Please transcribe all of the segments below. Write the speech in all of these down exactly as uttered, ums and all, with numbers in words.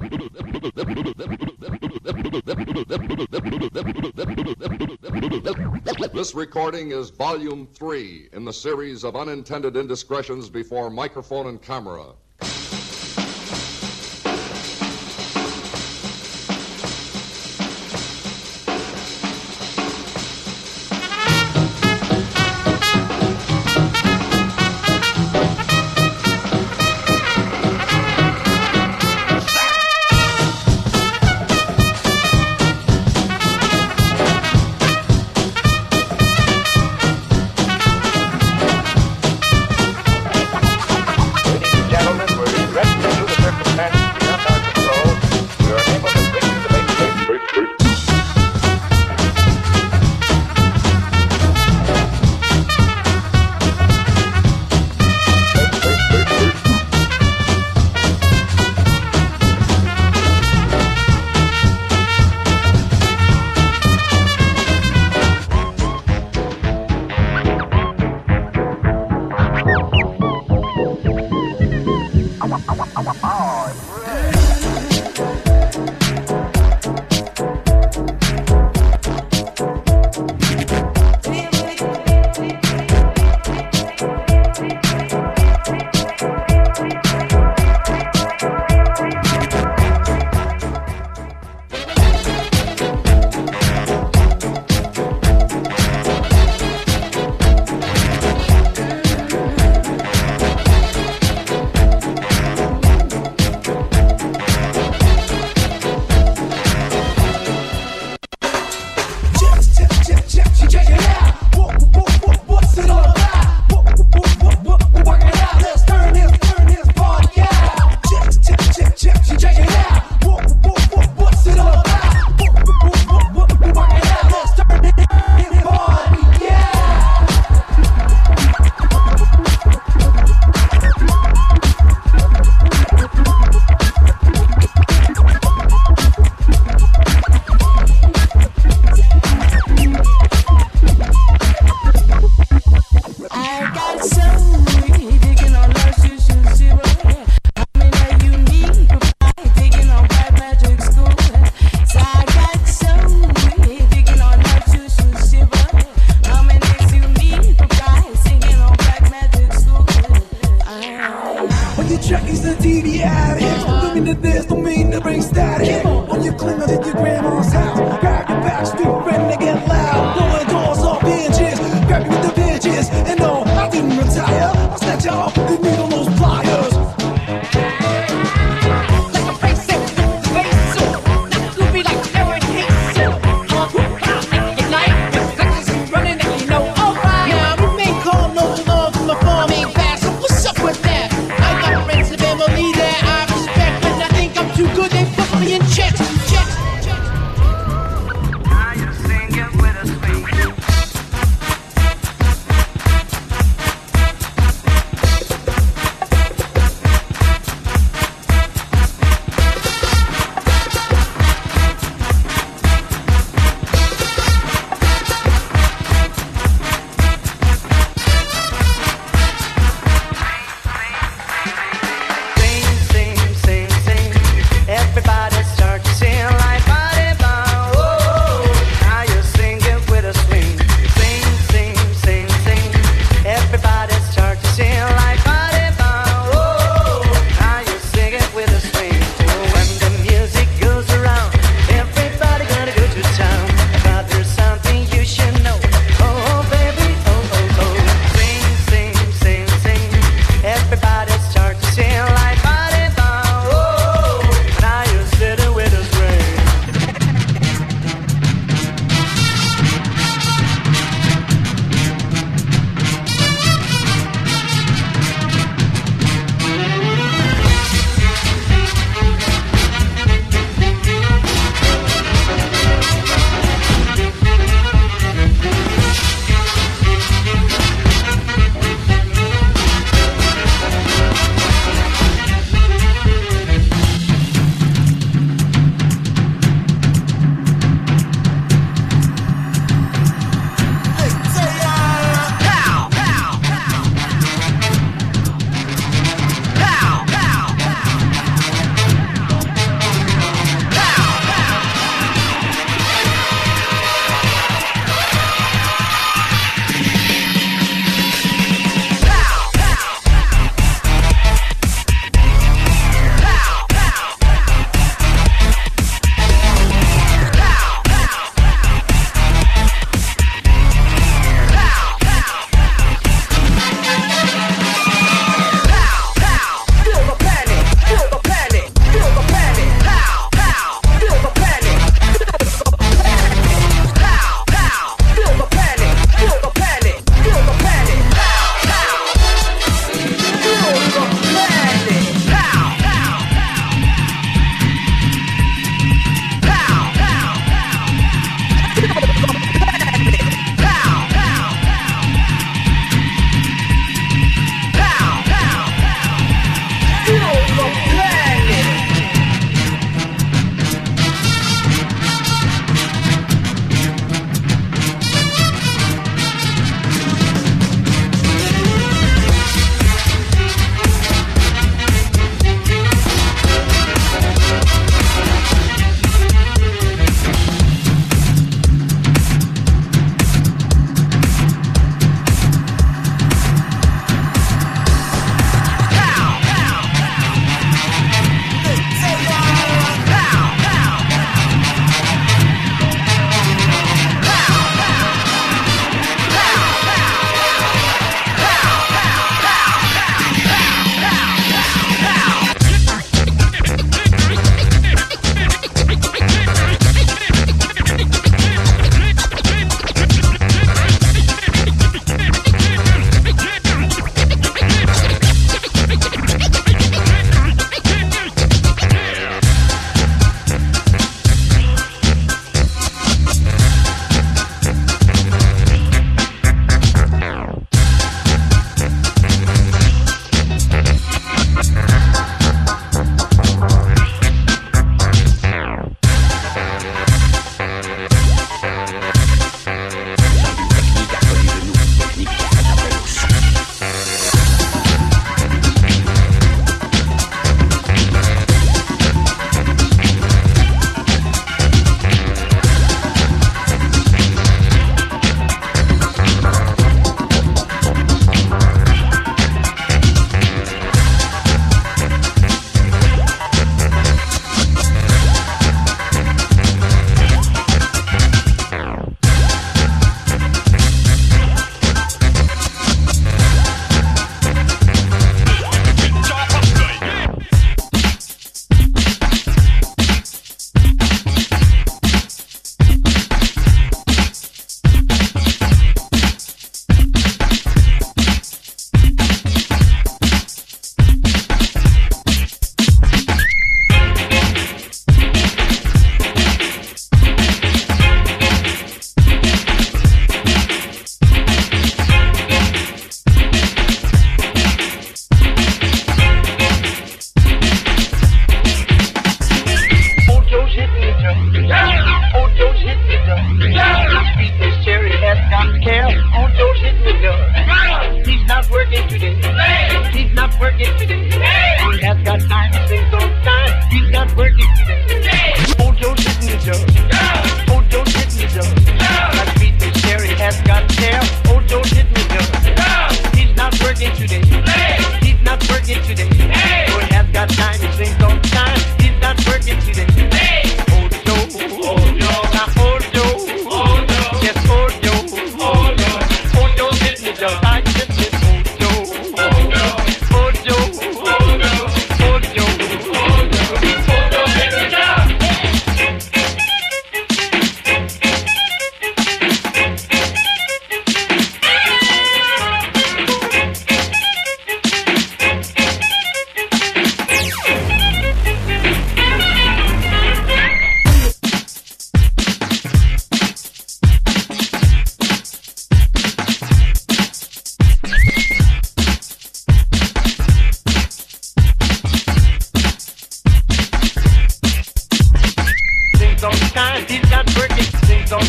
This recording is volume three in the series of unintended indiscretions before microphone and camera.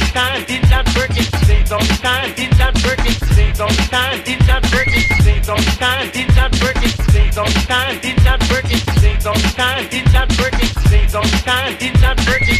time, did not working. Things on time, did not working. Things on time, did not working. Things on time, did not working. Things on time, did not working. Things on time, did not working. Things on time, did not working.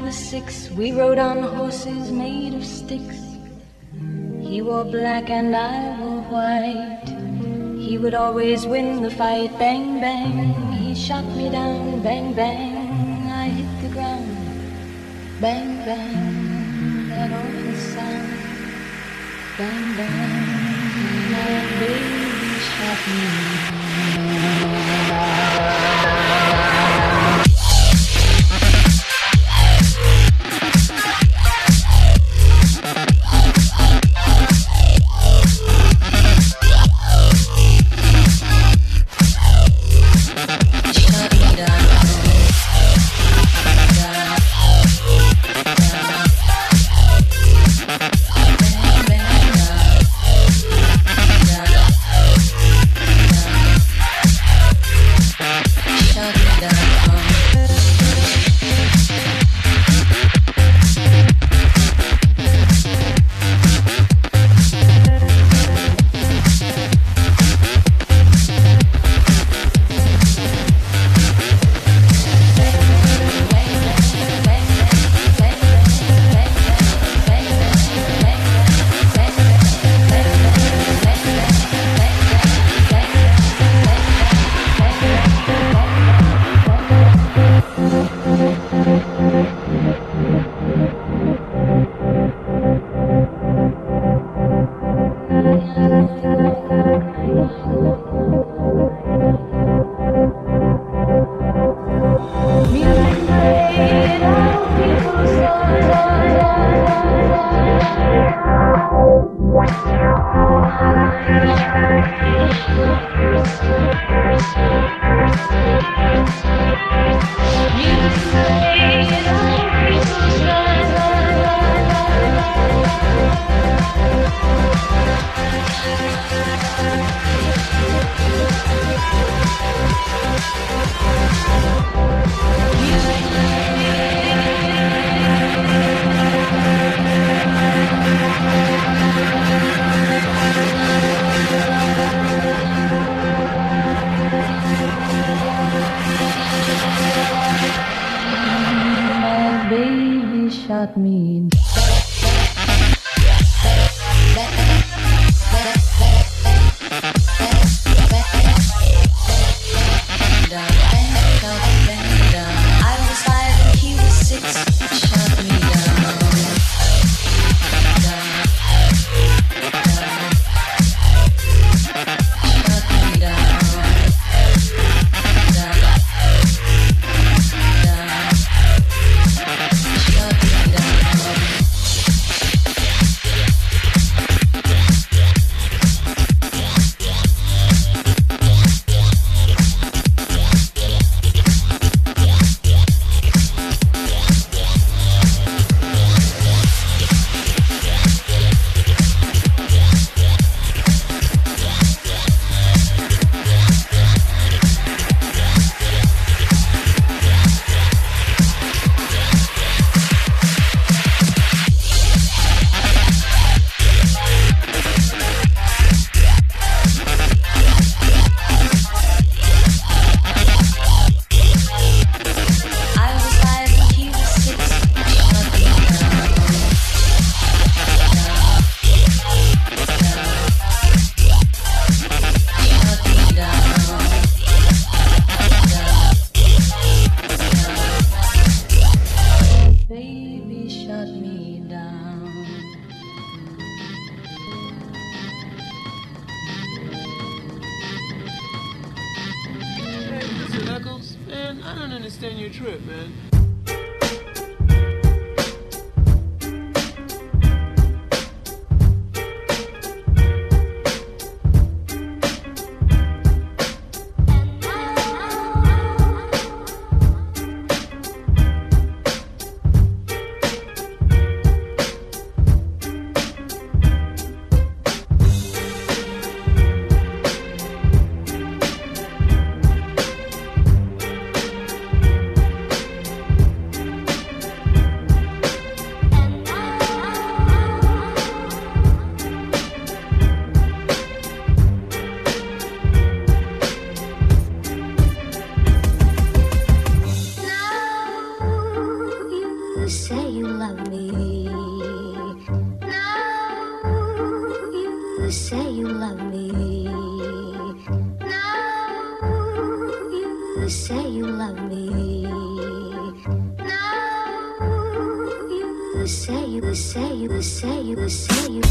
was six, we rode on horses made of sticks. He wore black and I wore white. He would always win the fight. Bang, bang, he shot me down. Bang, bang, I hit the ground. Bang, bang, that awful sound. Bang, bang, my baby shot me down. Shot me understand your trip, man. say you love me. Now you say you love me. Now you say you say you say you say you.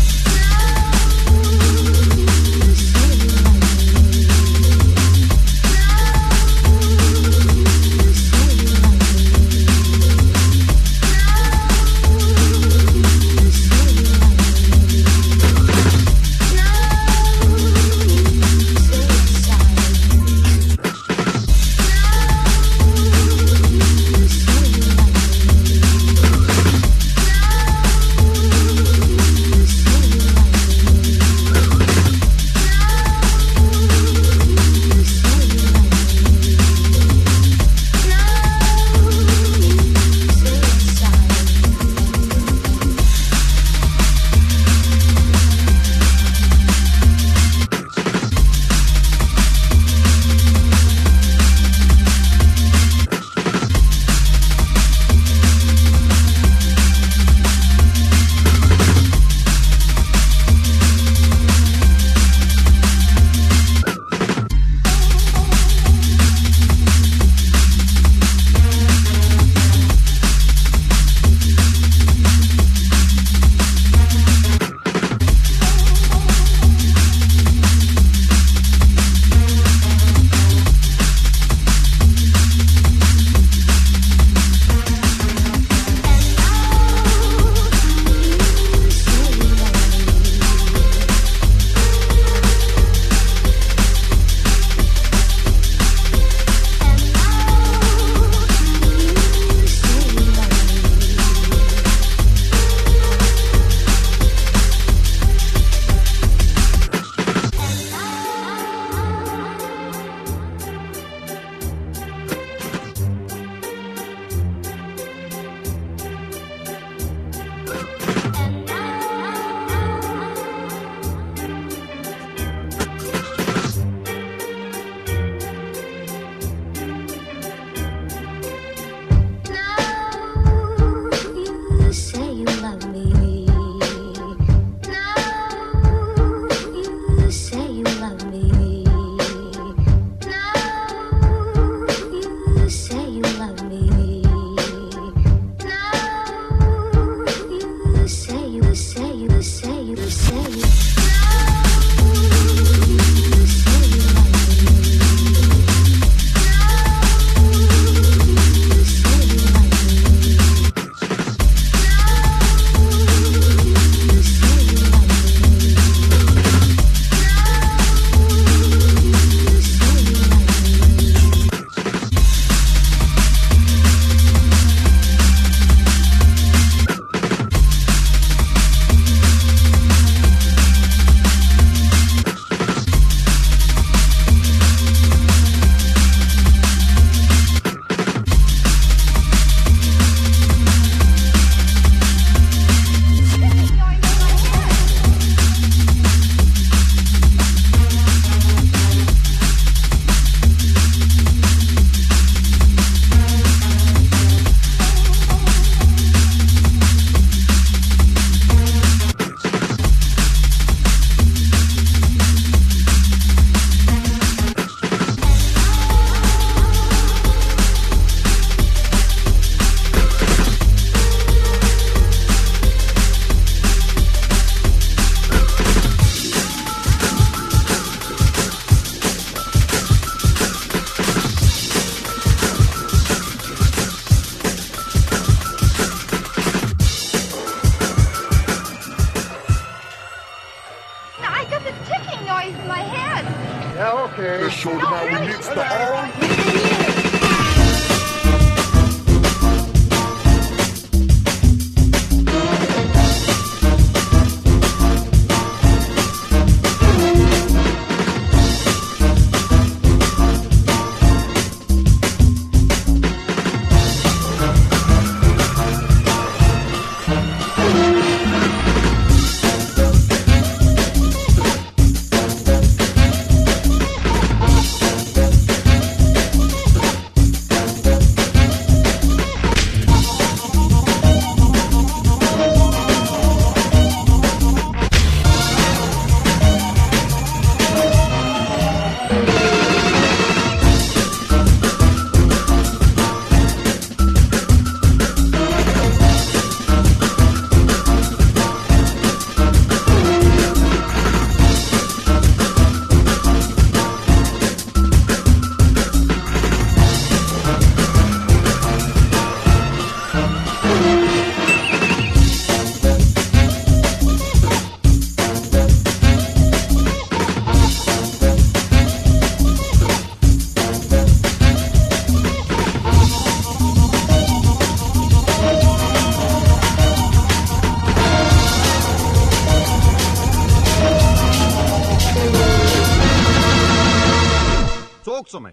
Okay. Let's show them how we mix the all. talk to me.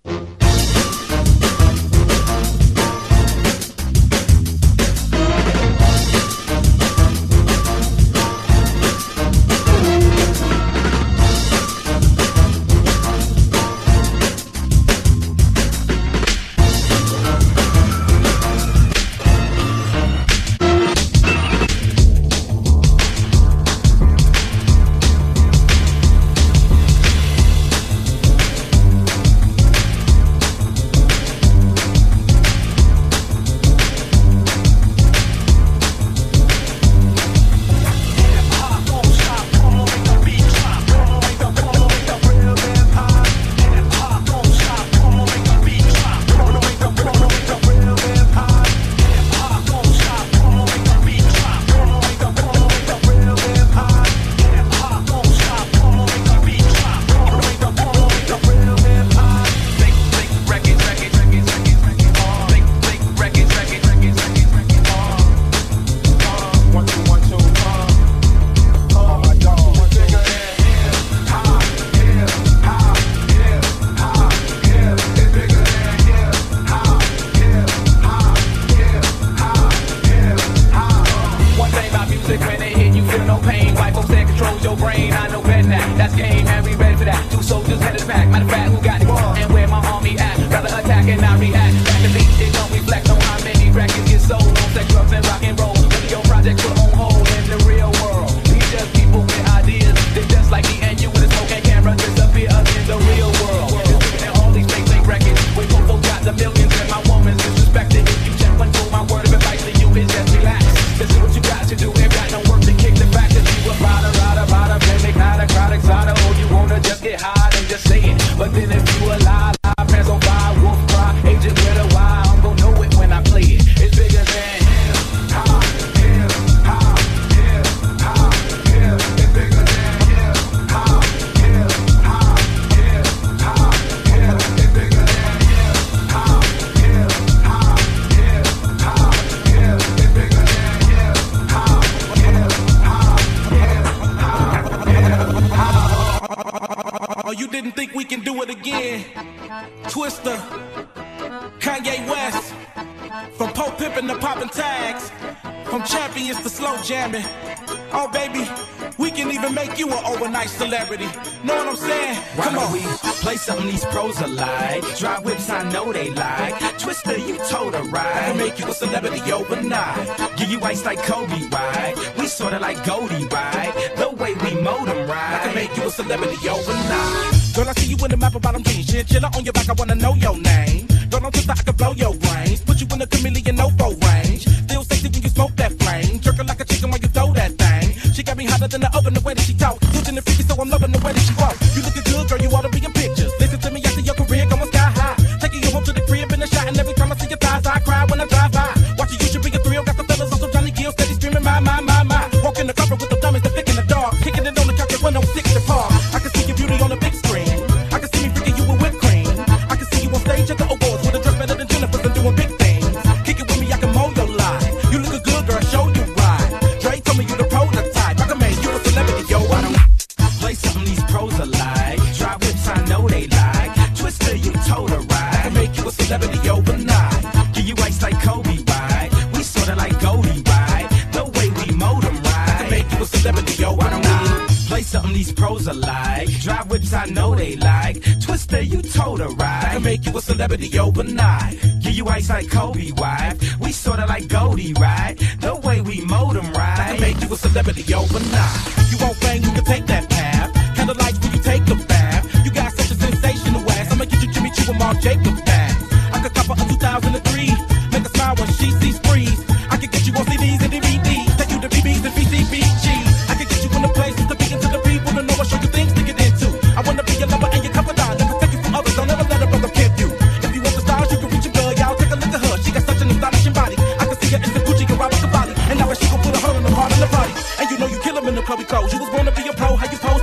Oh, baby, we can even make you an overnight celebrity. Know what I'm saying? Why Come don't on. we play something these pros alike? Drive whips, I know they like. Twister, you told a I ride. can make you a celebrity overnight. Give you ice like Kobe, right? We sorta like Goldie, right? The way we mold them, right? I can make you a celebrity overnight. Girl, I see you in the map of bottom jeans. Chinchilla on your back, I wanna know your name. Girl, don't twist, I can blow your brains. Put you in the chameleon no-fo range. Feel sexy when you smoke that flame. Jerking like a chicken when you throw that thing. She got me hotter than the oven, the way that she talk. Switching the freaky, so I'm loving the way that she walk. You looking good, girl, you ought to be in pictures. Listen to me after your career going sky high. Taking you home to the crib in the shot, and every time I see your thighs, I cry when I drive by. Watch you, you should be a thrill. Got the fellas on some Johnny Gill, steady screaming, my, my, my, my. Walk in the cover with the dummies, the thick in the dark. Kicking it on the couch at one oh six the park. I can see your beauty on the big screen. I can see me freaking you with whipped cream. I can see you on stage at the awards with a dress better than Jennifer's and doing big things. Kick it with me, I can mold your life. You look good, girl, show you right. Dre told me you the prototype. I can make you a celebrity, yo. I don't play something these pros alike. Drive whips, I know they like. Twister, you told a ride. I can make you a celebrity overnight. Give you ice like Kobe, right? We sorta like Goldie, right? The way we mold them, right? I can make you a celebrity overnight. Play something these pros alike. Drive whips, I know they like. Twister, you told a ride. I can make you a celebrity overnight. Give you ice like Kobe, wife. We sorta like Goldie, right? The way we mold them, right? I can make you a celebrity overnight. You want fame, you can take that path. Candlelights when you take a bath. You got such a sensational ass. I'ma get you Jimmy Choo and Marc Jacobs back. I could cop her a two thousand three. Make her smile when she sees freeze. I can get you on C Ds and D V Ds. Take you to B Bs and B C B Gs. I can get you in the places to be into the people to know I show you things to get into. I wanna be your lover and your confidant. Never take you from others. Don't ever let a brother pimp you. If you want the stars, you can reach your girl. Y'all take a look at her. She got such an astonishing body. I can see her in the Gucci and Robert Cavalli. And now she gon' put a hurt on the heart in the party. And you know you kill 'em in the clubby clothes. You was born to be a pro. How you pose?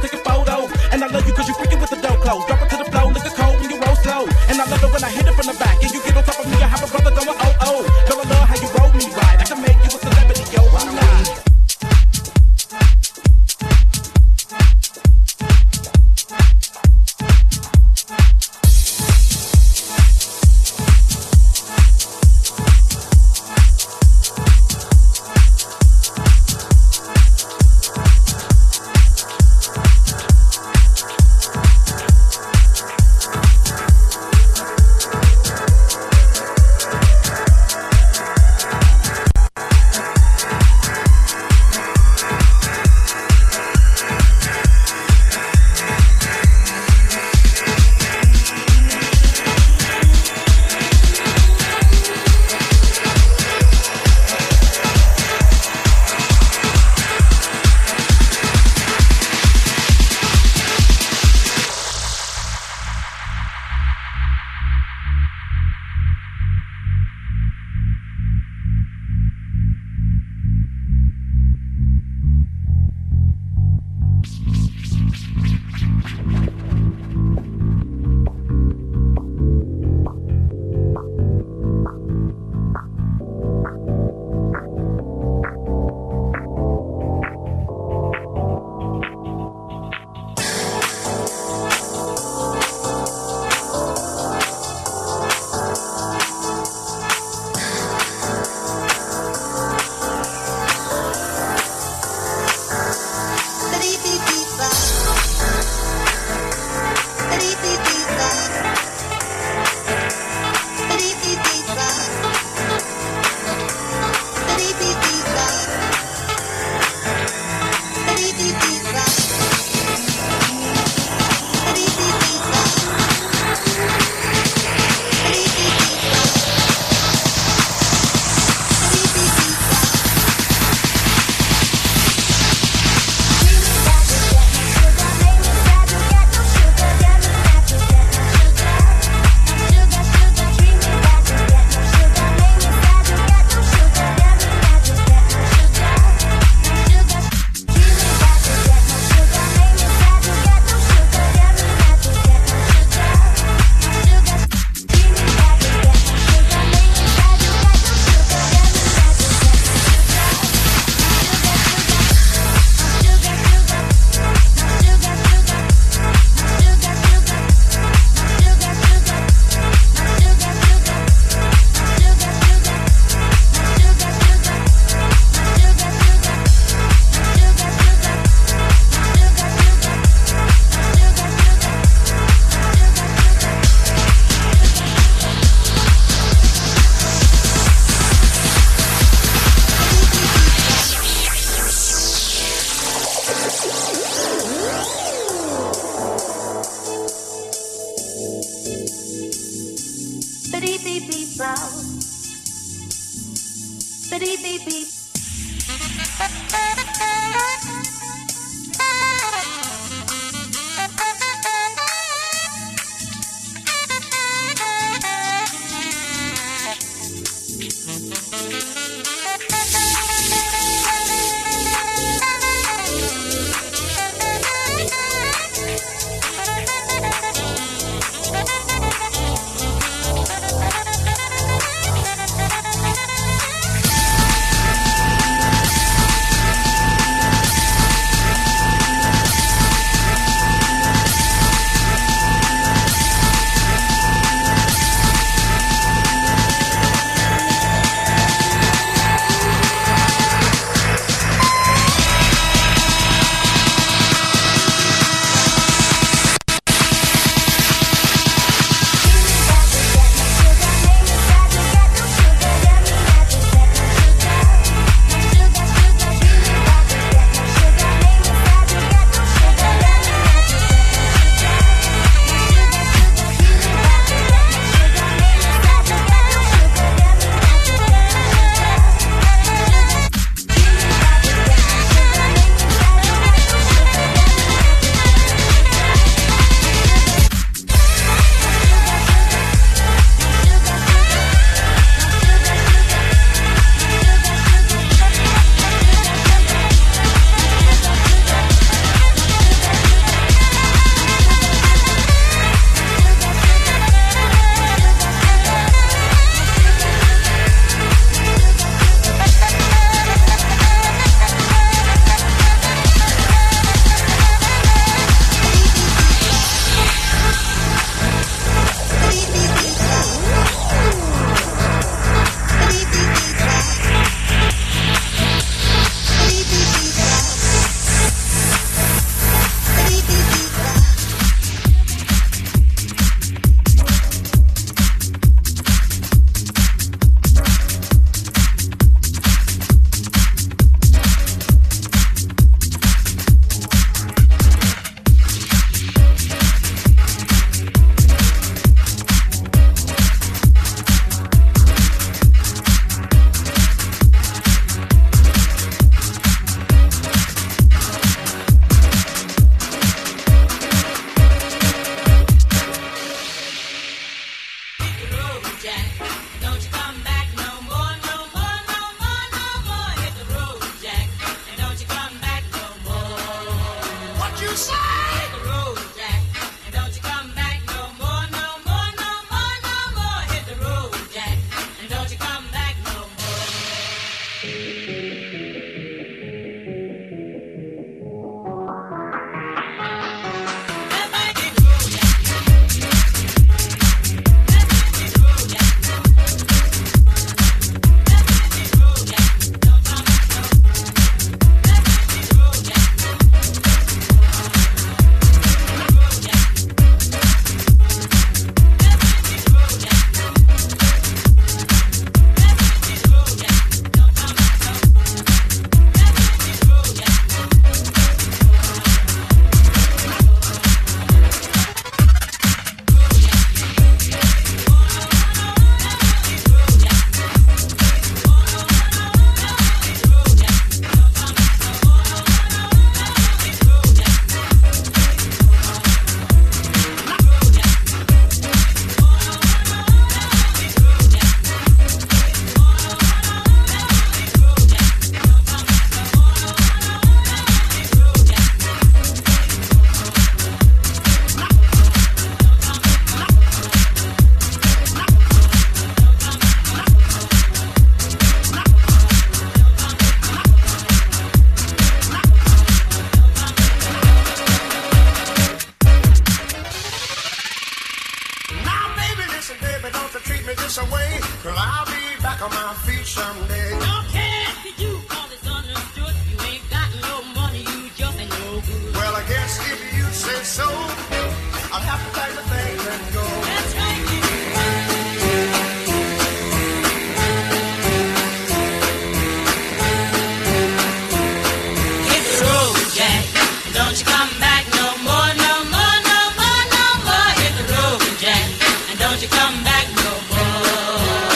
Don't you come back no more.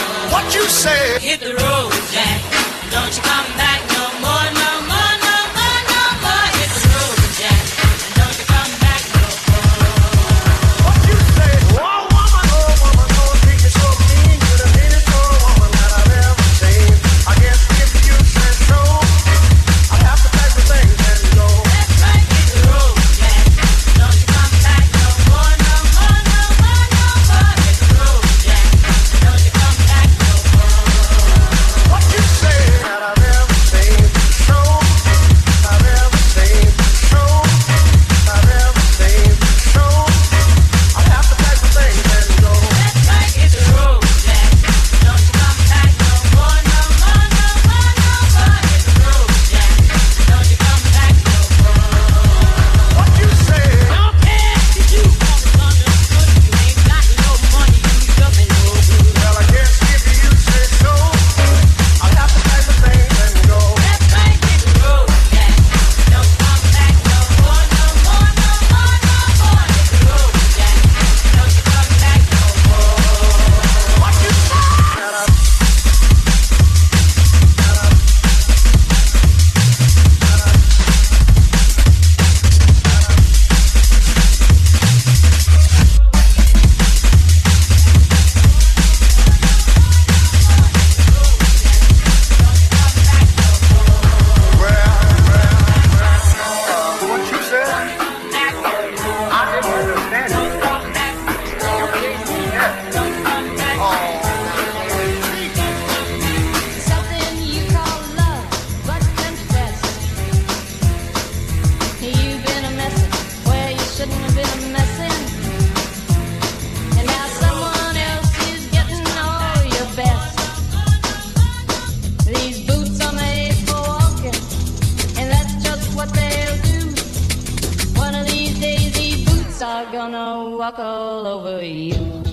are gonna walk all over you.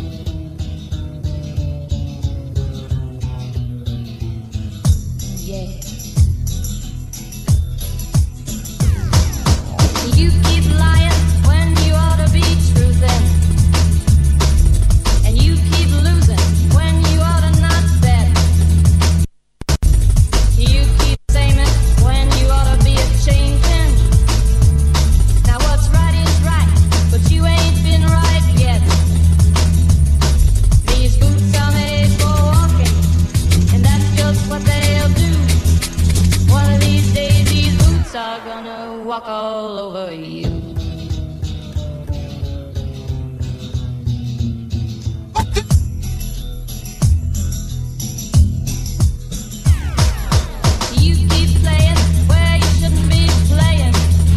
Yeah. You keep lying when you ought to be truthing, and you keep losing when you ought to not bet. You keep saying when you ought to be a changing. Now what's right is right, but you ain't been right yet. These boots are made for walking, and that's just what they'll do. One of these days these boots are gonna walk all over you. You keep playing where you shouldn't be playing,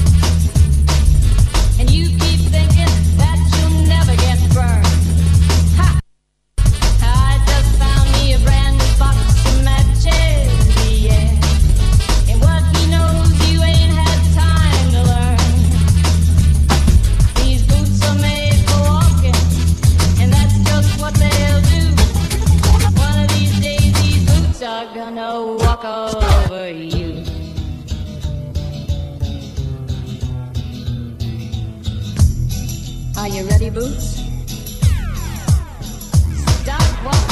and you keep thinking that you'll never get burned. Ha! I just found me a brand new box of matches, yeah. And what he knows you ain't had time to learn. These boots are made for walking, and that's just what they'll do. One of these days these boots are gonna walk all over you. Are you ready, Boots? Stop walking.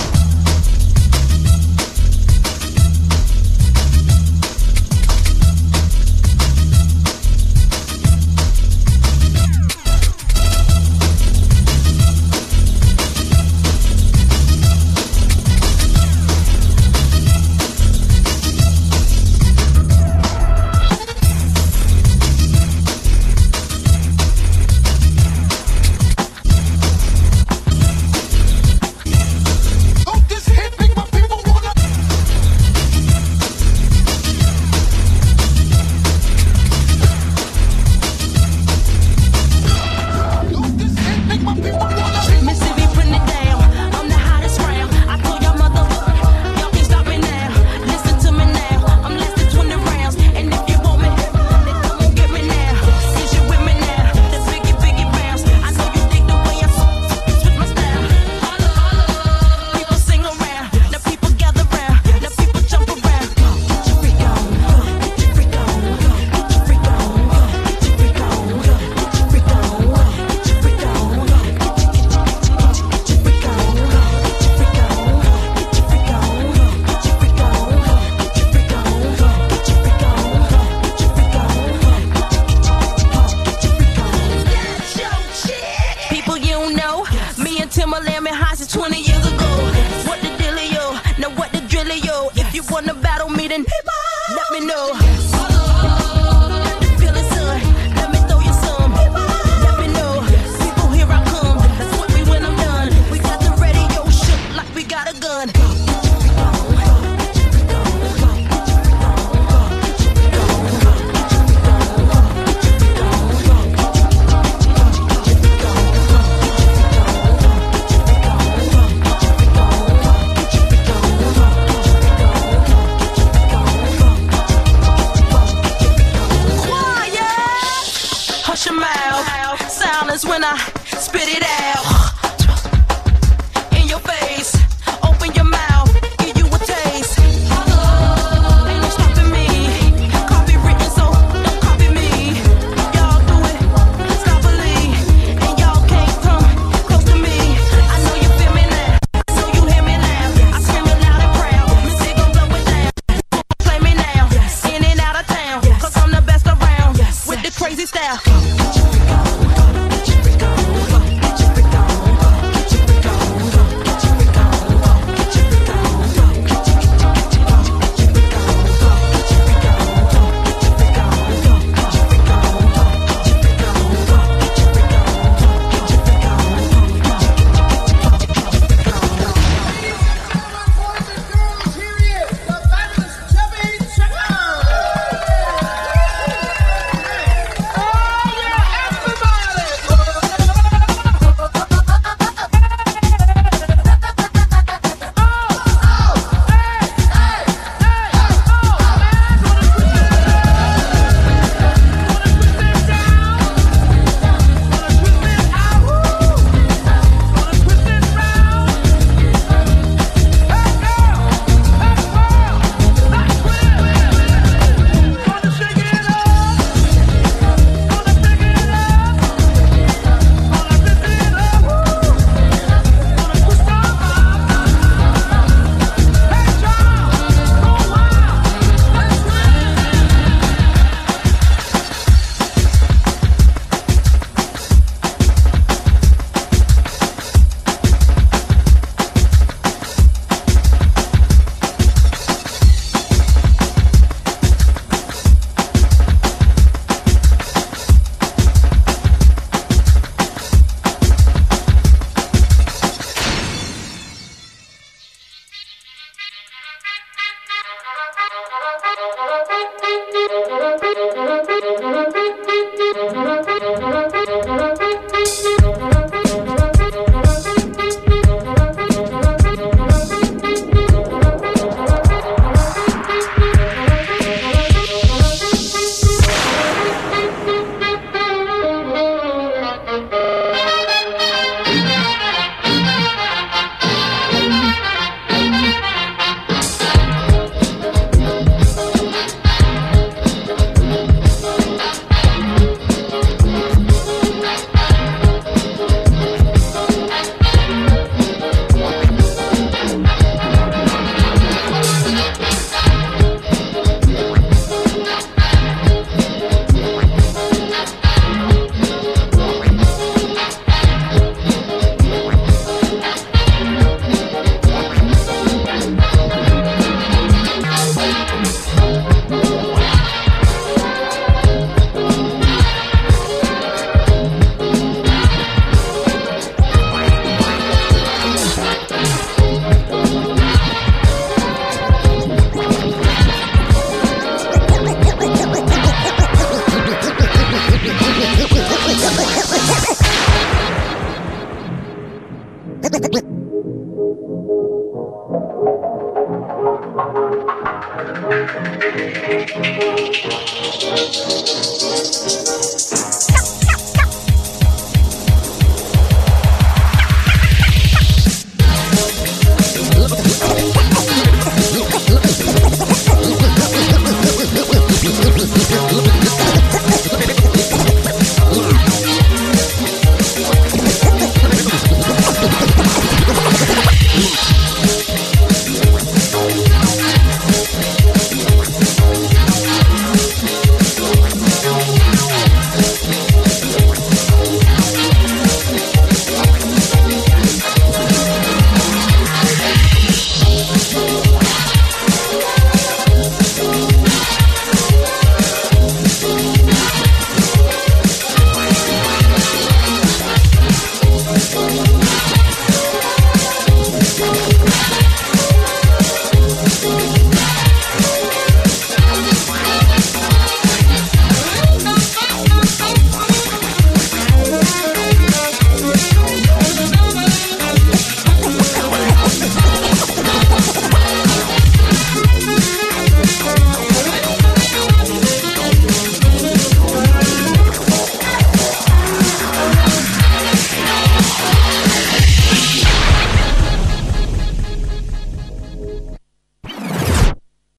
Crazy style. Get your freak on, get your freak on, get your freak on. Thank you.